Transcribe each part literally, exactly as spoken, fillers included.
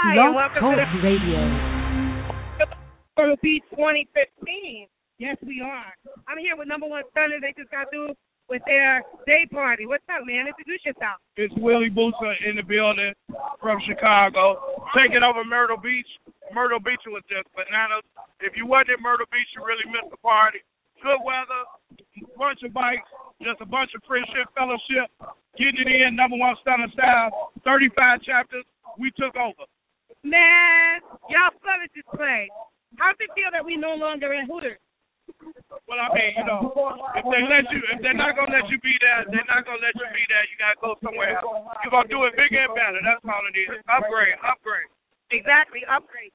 Hi, and Love welcome Talk to the Radio. Myrtle Beach twenty fifteen. Yes, we are. I'm here with Number One Thunder. They just got through with their day party. What's up, man? Introduce yourself. It's Willie Booster in the building from Chicago. Taking over Myrtle Beach. Myrtle Beach was just bananas. If you wasn't in Myrtle Beach, you really missed the party. Good weather, bunch of bikes, just a bunch of friendship, fellowship, getting it in, Number One Thunder style, thirty-five chapters. We took over. Man, y'all flooded this place. How's it feel that we no longer in Hooters? Well, I mean, you know, if they let you, if they're not gonna let you be there, they're not gonna let you be there. You gotta go somewhere else. You're gonna do it bigger and better. That's all it is. Upgrade, upgrade. Exactly, upgrade.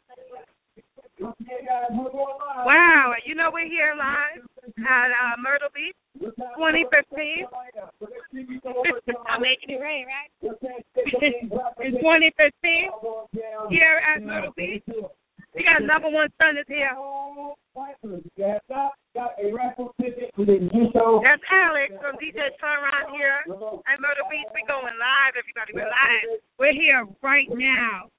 Wow, you know we're here live at uh, Myrtle Beach, twenty fifteen. I'm making it rain, right? In twenty fifteen, here at Myrtle Beach, we got Number One Thunders here. That's Alex from D J Sunrise here at Myrtle Beach. We're going live, everybody. We're live. We're here right now.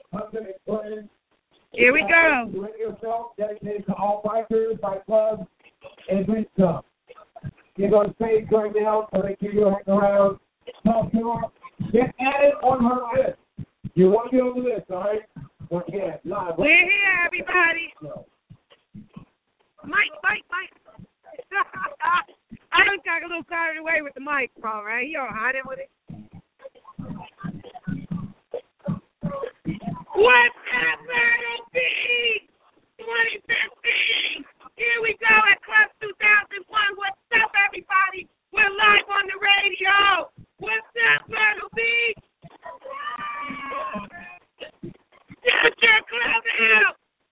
Here we go. Radio show dedicated to all bikers, bike clubs, and drink clubs. Get on stage right now so they can go hang around, talk to her. Get added on her list. You want to be on the list, all right? Once again, live. We're here, everybody. Mike, Mike, Mike. I done got a little carried away with the mic, all right? You all hiding with it? What's up, Myrtle Beach? twenty fifteen. Here we go at Club two thousand one. What's up, everybody? We're live on the radio. What's up, Myrtle Beach? Get your club out.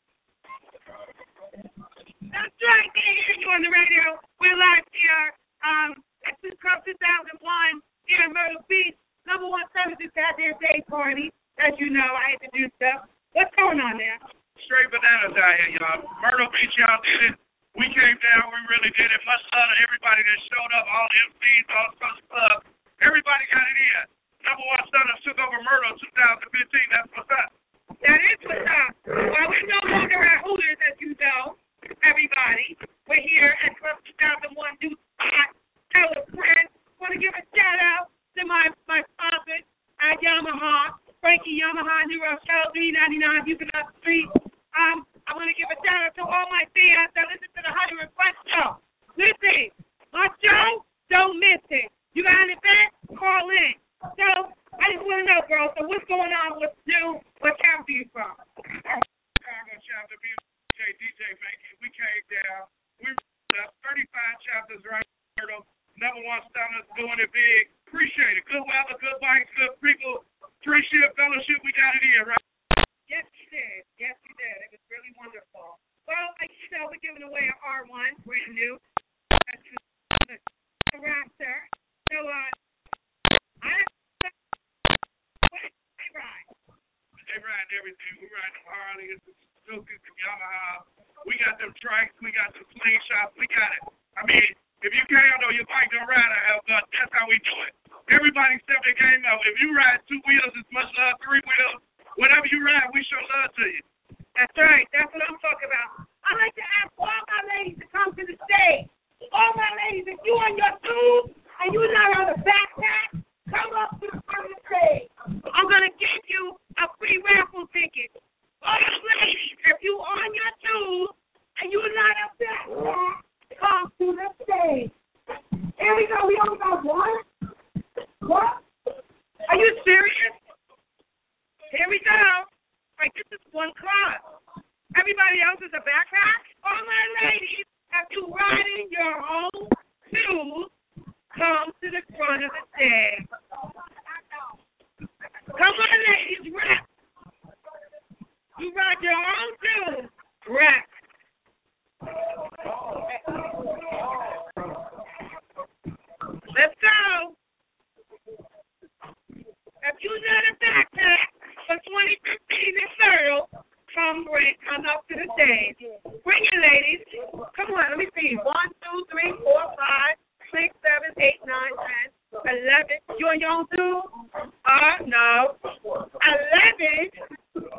That's right. They hear you on the radio. We're live here um, at Club two thousand one here in Myrtle Beach. Number One Services had their day party. As you know, I introduced them. What's going on there? Straight bananas out here, y'all. Myrtle Beach, y'all did it. We came down. We really did it. Much love to everybody that showed up, all the M Cs, all the social clubs. Everybody got it in. Number One Thunder took over Myrtle twenty fifteen. That's what's up. That is what's up. Well, we're no longer at Hooters, as you know, everybody. We're here at Club two thousand one New Spot. Tell a friend. Want to give a shout out to my, my sponsors at Yamaha. Frankie Yamaha, New Rochelle, three ninety-nine, Houston up the street. Um, I want to give a shout out to all my fans that listen to the one hundred Request Show. Listen, my show, don't miss it. You got an event? Call in. So, I just want to know, girl, so what's going on? What's new? What town are you from? Chicago chapter, D J, D J Frankie. We came down. We up thirty-five chapters right here. Number One Thunder doing it big. Appreciate it. Good weather, good bikes, good people. Friendship, fellowship, we got it in, right? Yes, you did. Yes, you did. It was really wonderful. Well, like you know, we're giving away an R one, brand new. That's the Raptor. So, uh, I they ride. They ride everything. We ride the Harley, the Suzuki, the Yamaha. We got them trikes. We got the slingshots. We got it. I mean, if you can't on your bike, don't ride a but that's how we do it. Everybody step their game up. If you ride two wheels, it's much love. Three wheels, whatever you ride, we show love to you. That's right. That's what I'm talking about. I like to ask all my ladies to come to the stage. All my ladies, if you on your tube and you're not on a backpack, come up to the front of the stage. I'm going to give you a free raffle ticket. All the ladies, if you on your tube and you're not a backpack, come to the stage. Here we go. We only got one. What? Are you serious? Here we go. Like, this is one class. Everybody else is a backpack? All my ladies, if you riding your own shoes, come to the front of the stage. Come on, ladies, rap. You ride your own shoes, rap. Let's go. If you're not a backpack for twenty fifteen in Myrtle, come bring, come up to the stage. Bring it, ladies. Come on, let me see. One, two, three, four, five, six, seven, eight, nine, ten, eleven. You on your own too? Uh, no. Eleven.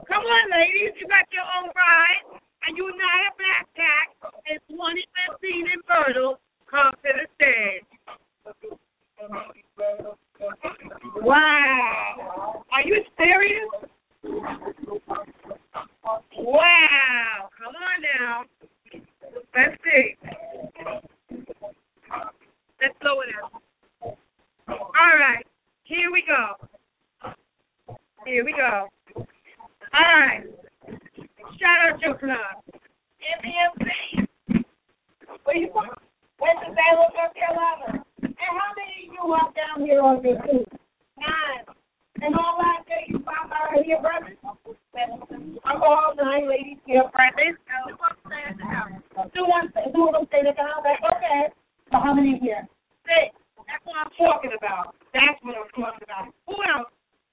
All right. Shout out your club. M M C. Where you from? Winston-Salem, North Carolina. And how many of you up down here on your too? Nine. And all last day you found out here, brother? I'm all nine ladies here, brothers. Two of them stay in the house. Two of them stay in the house. That's okay. So how many here? Six. That's what I'm talking about. That's what I'm talking about. Who else?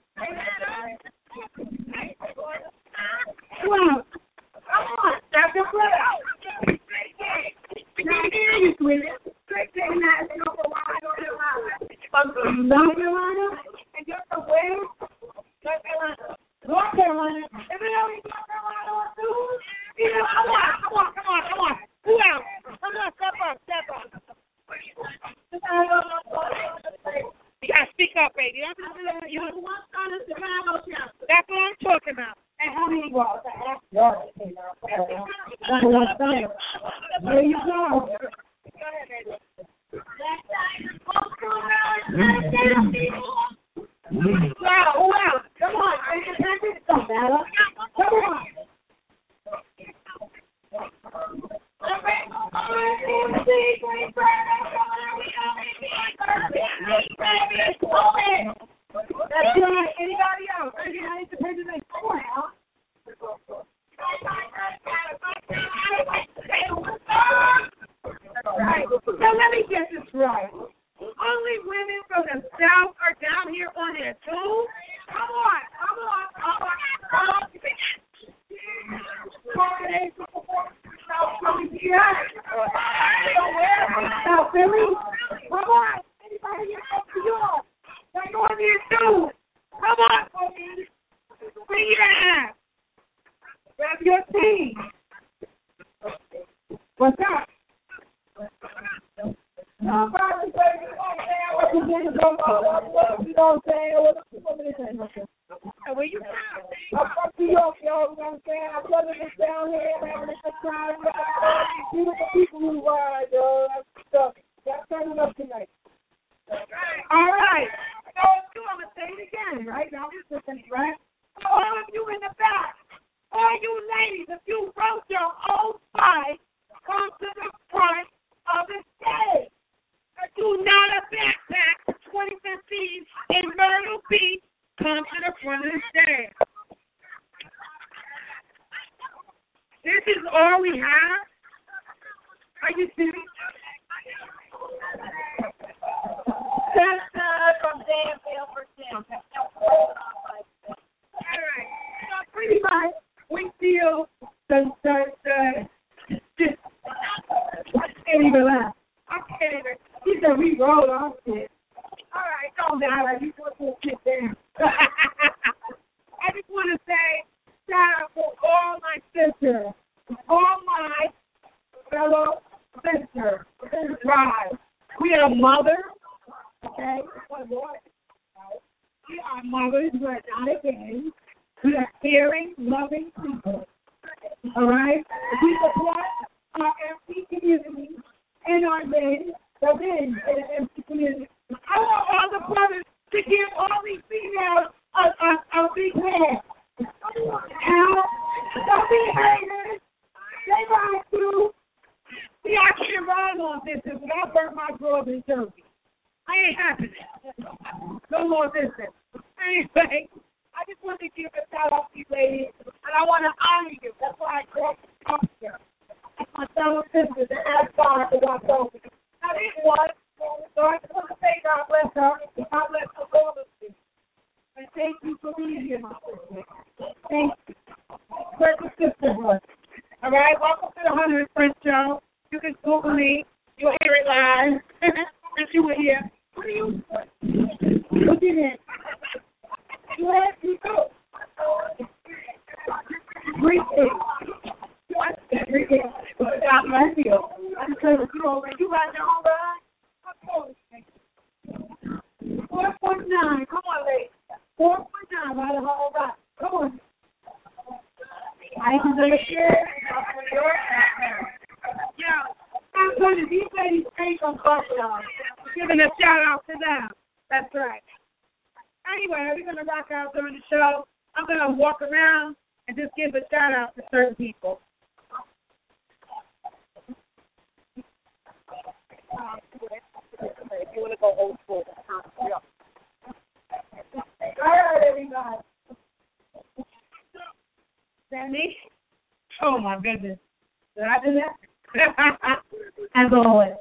Who else? Come on. That's your brother. Now hear you, sweetie. Straight to the national for North Carolina. From North Carolina? And you're from where? North Carolina. North Carolina. Is it only North Carolina or two? Yeah, come on, come on, come on, come on. Who else? Come on, step up, step up. You gotta speak up, baby. That's what I'm talking about. And how many walls? There you go. Wow, wow. Come on. Don't matter. Come on. That's right. Anybody else? I need to pay the next one out. Right. So let me get this right. Only women from the South are down here on here too? Come on, come on, come on, come on. South Philly? Come on. Anybody here from New York? They're on here too. Come on, folks. Bring it out. Grab your team. What's up? Somebody say, what you did, you know what I'm saying? What did they say? Where you from? I'm from New York, y'all. You know what I'm saying? I'm loving this down here. I'm having a good time. Beautiful people who ride, yo. That's stuff. That's turning up tonight. All right. So, I'm going to say it again, right? Now, this is right? All of you in the back, all you ladies, if you wrote your own fight, come to the front of the stage. Do not a backpack twenty fifteen in Myrtle Beach. Come to the front of the stage. This is all we have? Are you serious? That's uh, from Danville, Virginia. All right. So pretty much, we feel the, the, the, just, I can't even laugh. I can't even. He said we roll off shit. All right, calm down. Like you put this shit down. I just want to say shout out to all my sisters, all my fellow sisters in the tribe. We are mothers, okay? We are mothers. We are not again. We are caring, loving people. All right? We support our empty community and our men. So then, in the empty community, I want all the brothers to give all these females a, a, a big hand. Now, don't be haters. They ride through. See, I can't ride on this because I burnt my drawers in Jersey. I ain't happy. No more business. Anyway, I just want to give a shout out to you ladies, and I want to honor you. That's why I called you talk. That's my fellow sisters and ask God to watch over you. I didn't want so I just want to say God bless her. God bless her all of you. And thank you for being here, my sister. Thank you. Precious sisterhood. All right, welcome to the one hundred Friends Show. You can Google me. You'll hear it live. If you were here. What are you doing? Look at it. You have to go. Great thing. Great thing. God bless you. I'm saying, you already, you got your own ride? four point nine. Come on, ladies. four point nine by the whole ride. Come on. I can do it. Yeah. I'm going to these ladies ain't gonna bust y'all. Giving a shout out to them. That's right. Anyway, we're gonna rock out during the show. I'm gonna walk around and just give a shout out to certain people. If you want to go old school. All right, everybody. Sandy? Oh, my goodness. Did I do that? As always.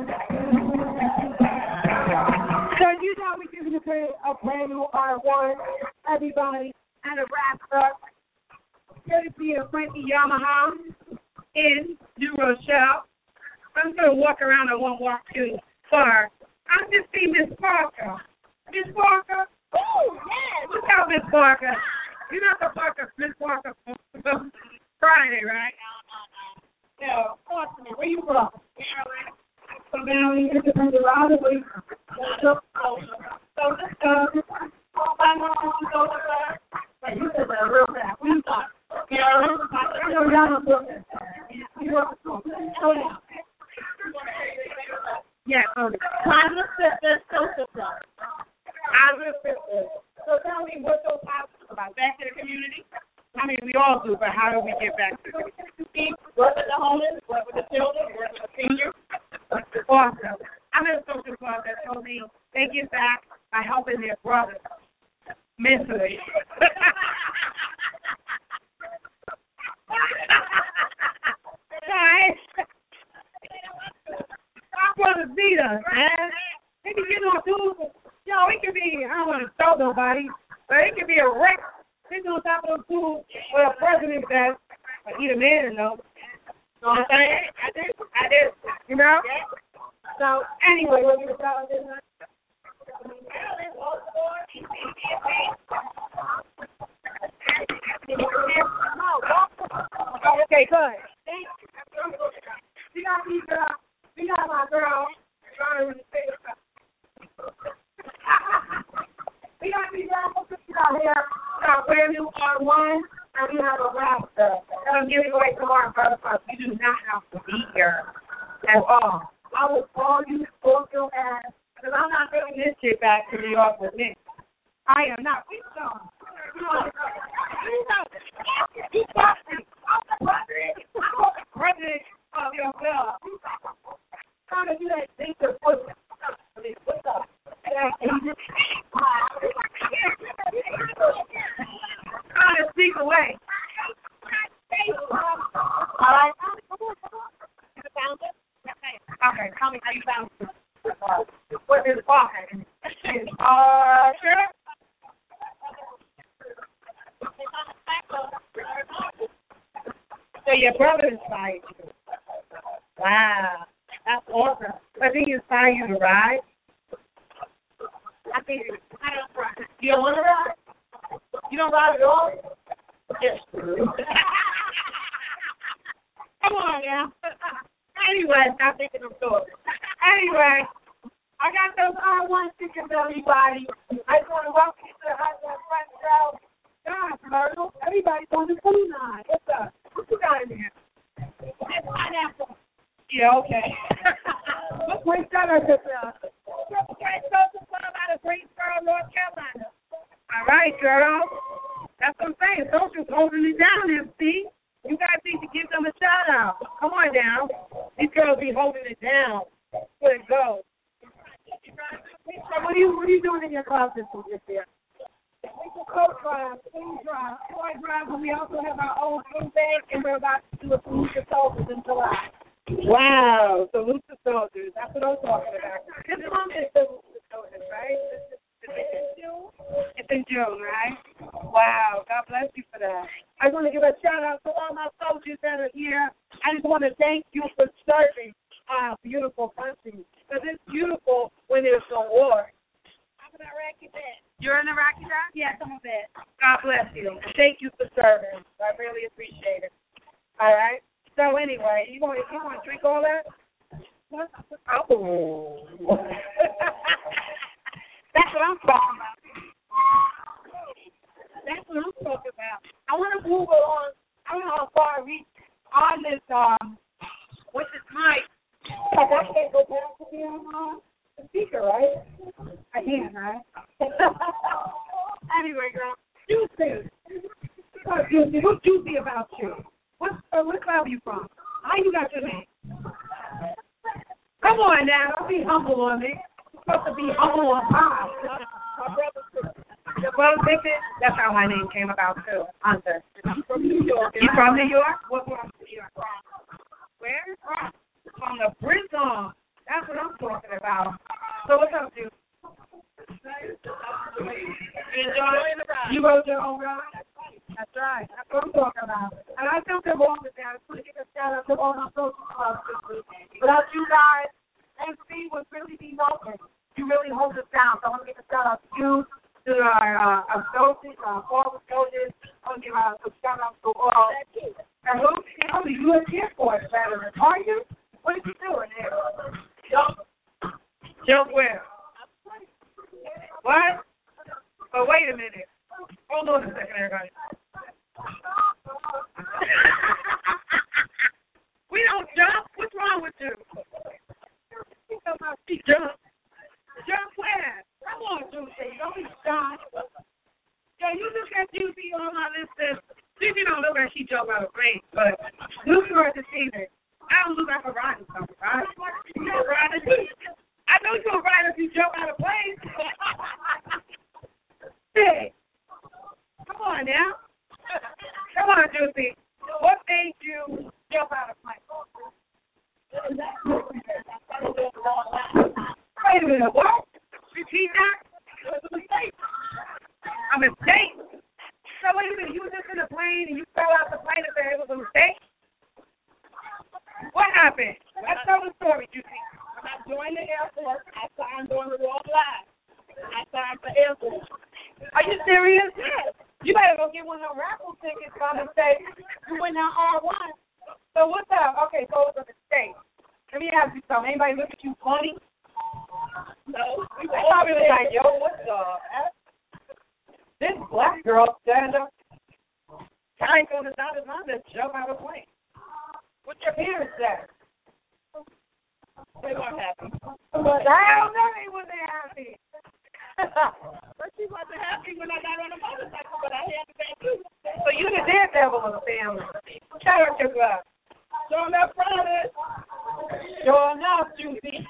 So you know we're giving a, a brand new R one, everybody, and a wrap up. Courtesy of Frankie Yamaha in New Rochelle. I'm going to walk around. I won't walk too far. I just see Miss Parker. Miss Parker? Oh, yes. Look out, Miss Parker. You know the Parker, Miss Parker from Friday, right? No, no. Where you from? Carolina. So now we get to turn around and we so so this goes. My mom goes there. But you said that real fast. We talk. Yeah, okay. Positive fitness, social stuff. Positive fitness. So tell me what those positive about. Back to the community? I mean, we all do, but how do we get back to the community? Work with the homeless, work with the children, work with the seniors. Awesome. I'm in a social club that told me they get back by helping their brothers mentally. Guys, I want to see them, man. They can get on tools. Yo, it could be, I don't want to tell nobody, but it could be a wreck sitting on top of those tools with a president that, like, he the man, though. You know what I'm saying? I did. I did. You know? So, anyway, what you were telling this night? Okay, good. Thank you. We got these girls. We got my girl. We got these girls out here. Got brand new R one, and we have a wrap up. I'm giving away tomorrow, brother. You do not have to be here at all. I will call you, spoil your ass, because I'm not bringing this shit back to New York with me. I am not. Please don't. Please don't. You got me. I'm the president. I'm the president of your club. Trying to do that thing to put what's up? Trying to sneak away. All right. You found it? Okay, tell me how you found it. What is walking? Uh, sure. So your brother inspired you. Wow, that's awesome. I think he inspired you to ride. I think I don't ride. You don't want to ride? You don't ride at all? Yes. Come on now. Anyway, I'm thinking of stories. Anyway, I got those R one tickets, everybody. I just want to welcome you to the Hot Dog Front Show. God, Myrtle, everybody's on the food line. What's up? What you got in there? It's pineapple. Yeah, okay. What place that is this? Great Social Club out of Greensboro, North Carolina. All right, girl. That's what I'm saying. Social's holding it down, M C. You guys need to give them a shout out. Come on down. These girls be holding it down. Where it goes. So what are you what are you doing in your club this year? We can co-drive, food drive, toy drive, and we also have our own food bank, and we're about to do a Salute the Soldiers in July. Wow, Salute the Soldiers. That's what I'm talking about. This month is Salute the Soldiers, right? It's in June? It's in June, right? Wow, God bless you for that. I want to give a shout-out to all my soldiers that are here. I just want to thank you for serving our beautiful country, because it's beautiful when there's no war. I'm an Iraqi vet. You're an Iraqi vet? Yes, I'm a vet. God bless you. Thank you for serving. I really appreciate it. All right? So anyway, you want, you want to drink all that? Oh. That's what I'm talking about. That's what I'm talking about. I want to move along. I don't know how far I reach on this, um, with this mic. Like I can't go back to be on uh, the speaker, right? I can, right? Anyway, girl, you too. So up, Juicy? What's juicy about you? What's, uh, what club are you from? How you got your name? Come on now, don't be humble on me. You're supposed to be humble on high. My brother's Your brother picked it? That's how my name came about, too. Hunter. I'm from New York. You from New York? What part of New York? Where? From the Brisbane. That's what I'm talking about. So what's up, dude? You wrote your own ride? That's right. That's what I'm talking about. And I feel good wrong with that. I just want to give a shout out to all our social clubs. Without you guys, M C would really be nothing. You really hold us down. So I want to give a shout out to you, to our uh, associates, our former associates. I want to give a shout out to all. And who? You a Air Force veteran, are you? What are you doing there? Jump. Jump where? What? But wait a minute. Hold on a second, everybody. We don't jump. What's wrong with you? You know how she jump. Jump where? Come on, Juicy. Don't be shy. Yo, you look at Juicy on my list. Juicy don't look like she jump out of place, but look for her to see her. I don't look like a rider, something, right? You a rider? I know you're a rider if you jump out of place. Hey, come on now. Come on, Juicy. What made you jump out of place? Wait a minute, what? Repeat that? It was a mistake. A mistake? So wait a minute, you were just in a plane and you fell out the plane and said it was a mistake? What happened? Let's tell the story, Juicy. When I joined the Air Force, I signed on the wrong line. I signed for Air Force. Are you serious? Yes. You better go get one of them raffle tickets on and say you went down R one. So what's up? Okay, so it was a mistake. Let me ask you something. Anybody look at you funny? No. They probably was like, yo, what's up? This black girl stand up. I ain't going to stop his mom to jump out of the plane. What's your parents say? They weren't happy. Hell no, they wasn't happy. But she wasn't happy when I got on a motorcycle, but I had to back too. So you the daredevil of the family. Shout out your club. Sure enough, Friday. Sure enough, Juicy.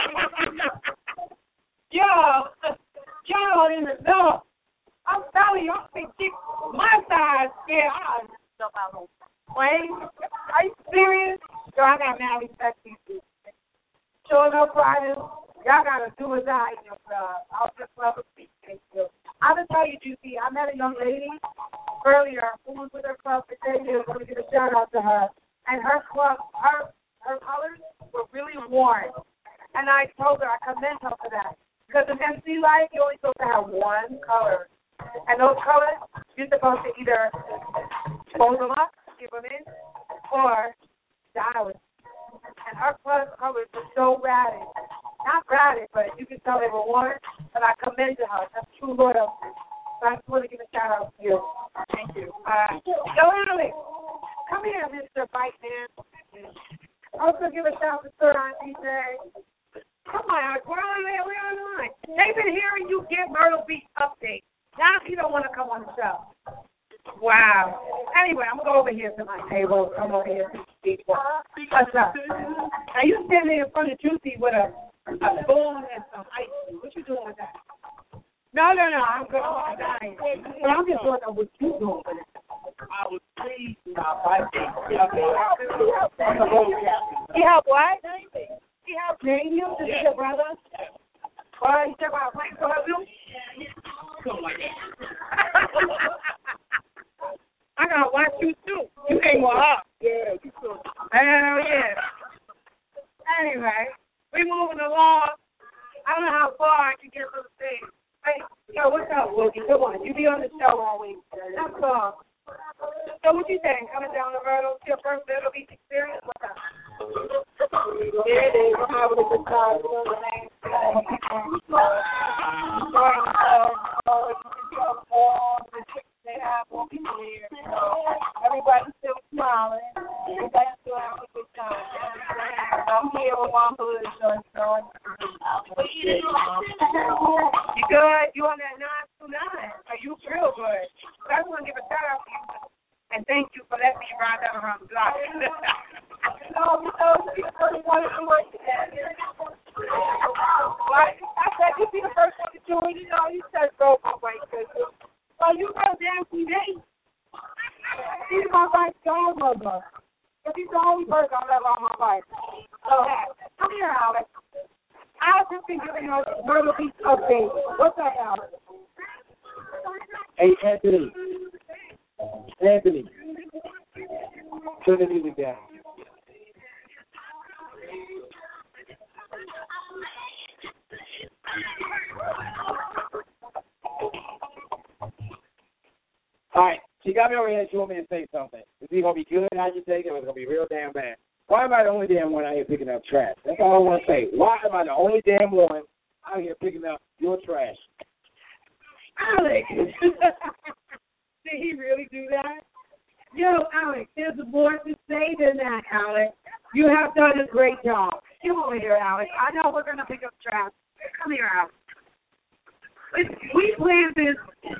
Yo, y'all in the know. I'm telling you, I'm thinking my size, yeah, I jump out on plane. Are you serious? Yo, I got mad respect for you. Sure enough, Friday. Y'all got to do or die in your club. I'll just love to speak. Thank you. I'm going to tell you, Juicy, I met a young lady earlier who was with her club for ten years. I'm going to give a shout out to her. And her club, her her colors were really warm. And I told her, I commend her for that. Because in M C life, you're only supposed to have one color. And those colors, you're supposed to either fold them up, give them in, or dye them. And her club colors were so radic. Not radic, but you can tell they were warm. And I commended her. That's true loyalty. So I just want to give a shout out to you. Thank you. Uh, yo, Alex, come here, Mister Bite Man. Also give a shout out to Sir on D J. Come on, we're on there, we're on the line. They've been hearing you give Myrtle Beach updates. Now you don't want to come on the show. Wow. Anyway, I'm going to go over here to my table. Come over here to people. What's up? Now you standing in front of Juicy with a, a spoon and some ice cream. What you doing with that? No, no, no. I'm good. I'm dying. But I'm just wondering what you doing with it. I was pleased with my birthday. He helped what? He helped name you? This is your brother? Well, he took my plane to help you? Something like that. I gotta watch you too. You came with her. Yeah, you could. Hell yeah. Anyway, we moving along. I don't know how far I can get from the stage. Hey, yo, what's up, Woogie? Come on, you be on the show all week. That's all. So what you think? Coming down the road, your first Myrtle Beach experience? What's up? Yeah, it is. I'm having a good time. Everybody's still smiling. Everybody's still having a good time. I'm here with one hood short son. You good? You on that nine two nine? Are you real good? I just want to give a shout out to you. And thank you for letting me ride that around the block. No, you know, you really wanted to work that. Like I said, you'd be the first one to do it. You know, you said go my way. Well, you know damn T V. He's my wife's godmother. But he's the only person I've ever on my life. So, come here, Alex. Alex has been giving us Myrtle Beach update. What's up, Alex? Hey, Anthony. Anthony. Turn the music down. All right. She got me over here. She want me to say something. Is it going to be good how you take it, or is it going to be real damn bad? Why am I the only damn one out here picking up trash? That's all I want to say. Why am I the only damn one out here picking up your trash? Alex. Did he really do that? Yo, Alex, there's more to say than that, Alex. You have done a great job. Come over here, Alex. I know we're going to pick up trash. Come here, Alex. We planned this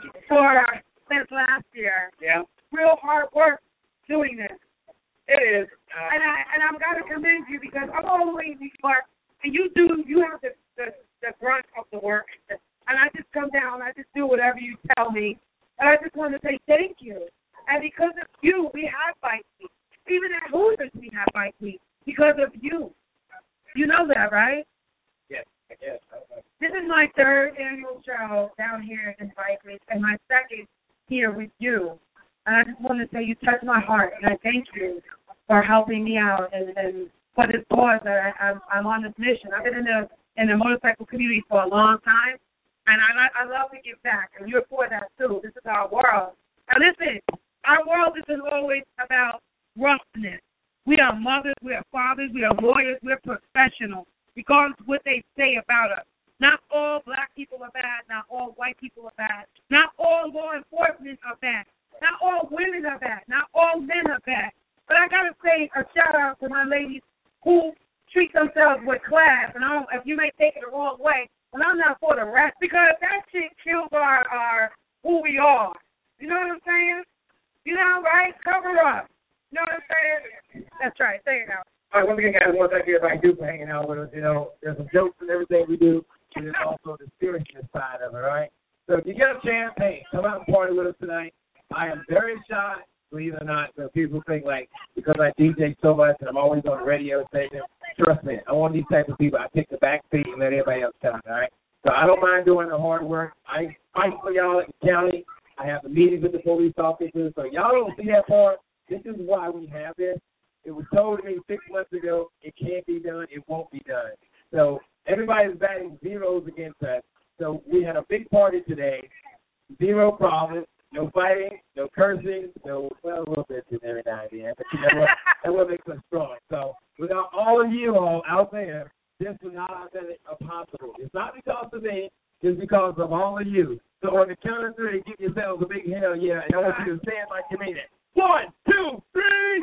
for since last year. Yeah. Real hard work doing this. It is. Uh, And I and I'm gonna commend you because I'm always New York, and you do you have the, the the brunt of the work, and I just come down, I just do whatever you tell me, and I just want to say thank you. And because of you, we have Bike Week. Even at Hooters, we have Bike Week because of you. You know that, right? yes. Yes. This is my third annual show down here in Bike Week, and my second here with you. And I just want to say you touched my heart, and I thank you for helping me out and, and for this cause that I, I'm, I'm on this mission. I've been in the in the motorcycle community for a long time, and I I love to give back, and you're for that too. This is our world. Now listen, our world isn't always about roughness. We are mothers, we are fathers, we are lawyers, we're professionals, regardless of what they say about us. Not all black people are bad. Not all white people are bad. Not all law enforcement are bad. Not all women are bad. Not all men are bad. But I got to say a shout-out to my ladies who treat themselves with class. And I don't, if you may take it the wrong way, and I'm not for the rest, because that shit kills our, our who we are. You know what I'm saying? You know, right? Cover up. You know what I'm saying? That's right. Say it out. All right, once again, guys, I want to thank everybody do for hanging out with us. You know, there's some jokes and everything we do, and there's also the seriousness side of it, all right? So if you get a chance, hey, come out and party with us tonight. I am very shy, believe it or not, so people think, like, because I D J so much and I'm always on the radio station, trust me, I'm one of these types of people. I take the back seat and let everybody else shine, all right? So I don't mind doing the hard work. I fight for y'all at the county. I have the meetings with the police officers. So y'all don't see that part. This is why we have this. It was told to me six months ago, it can't be done, it won't be done. So everybody's batting zeros against us. So we had a big party today, zero problems, no fighting, no cursing, no, well, a little bit every now and then, but you know what, that what makes us strong. So without all of you all out there, this would not have been possible. It's not because of me, it's because of all of you. So on the count of three, give yourselves a big hell yeah, and I want you to say it like you mean it. One, two, three.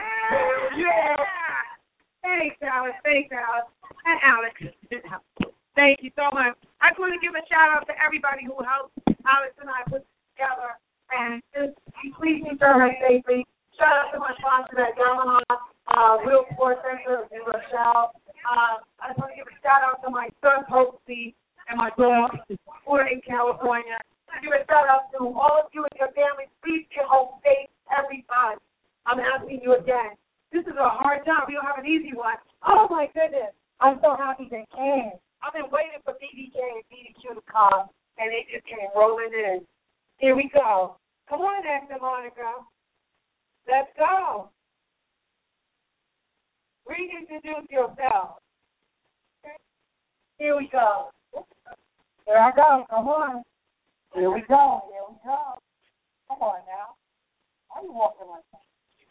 Yeah. Thanks, Alex. Thanks, Alex. And Alex. Thank you so much. I just want to give a shout out to everybody who helped Alex and I put together. And just please ensure her safely. Shout out to my sponsor at Yamaha, uh, Wheel Sports Center in Rochelle. Uh, I just want to give a shout out to my son, Hopsy, and my dog, who are in California. Give a shout out to all of you and your families. Please get home safe every time. I'm asking you again. This is a hard job. We don't have an easy one. Oh, my goodness. I'm so happy they came. I've been waiting for B D J and B D Q to come, and they just came rolling in. Here we go. Come on, Esther Monica. Let's go. Reintroduce yourself. Here we go. Here I go. Come on. Here we go. Here we go. Come on now. Why are you walking like that?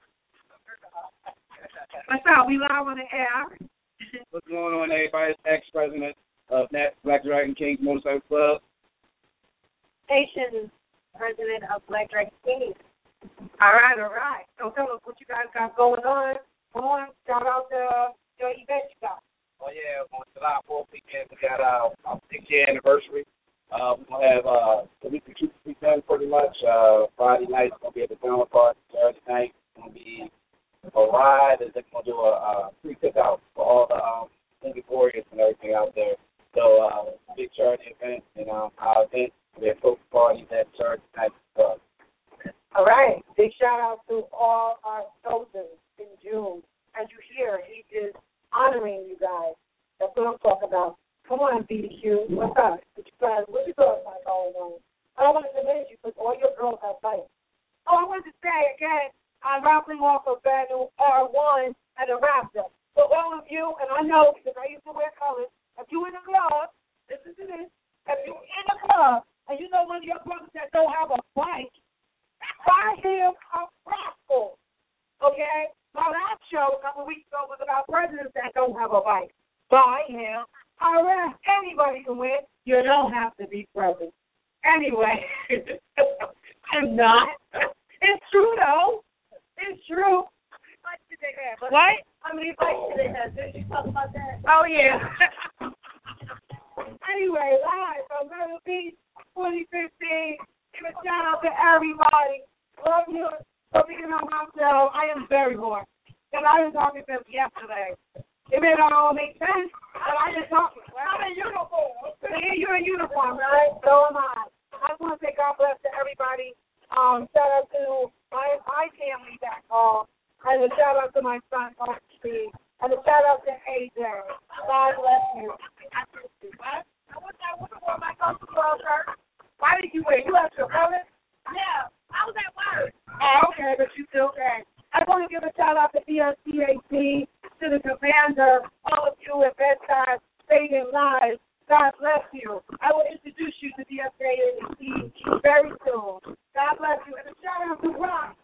What's up? We live on the air. What's going on, everybody? It's ex-president of Nat Black Dragon Kings Motorcycle Club. Station president of Black Dragon Kings. All right, all right. So tell us what you guys got going on. Come on, shout out the your event you got. Oh, yeah, on July fourth weekend, we got our, our six-year anniversary. Uh, we're going to have uh, the week to keep it done pretty much. Uh, Friday night, it's going to be at the Gunner Park. Saturday night, they're going to do a uh, free cookout for all the um, Movie Warriors and everything out there. So, uh, it's a big charity event, and um, our event will be a poker party that charity night. So. All right. Big shout out to all our soldiers in June. As you hear, he is honoring you guys. That's what I'm talking about. Come on, B D Q. What's up? What you guys, what you thought about going on? I wanted to mention you because all your girls have fights. Oh, I wanted to say again, I'm rapping off of Banu R one and a Raptor. For all of you, and I know because I used to wear colors, if you in a club, listen to this, if you in a club and you know one of your brothers that don't have a bike, buy him a rascal. Okay? My last show a couple of weeks ago was about presidents that don't have a bike. Buy him a rascal. Anybody can win. You don't have to be president. Anyway, I'm not. It's true, though. It's true. What? How many fights did they have? Did you talk about that? Oh, yeah. Anyway, live from Myrtle Beach, twenty fifteen. Give a shout out to everybody. Love you. Speaking of myself, I am very bored. Because I was talking to them yesterday. It may not all make sense, but I just talking. Well, I'm in uniform. Yeah, you're in uniform, right? So am I. I just want to say God bless to everybody. Um, shout out to my, my family back home. And a shout out to my son, R C. And a shout out to A J. God bless you. What? I want that uniform I got to twelve, sir. Why did you wait? You left your brother? Yeah. I was at work. Oh, okay, but you still can. I want to give a shout out to B S C A C, to the commander, all of you at bedside, staying live. God bless you. I will introduce you to B S C A C very soon. God bless you. And a shout out to Rock.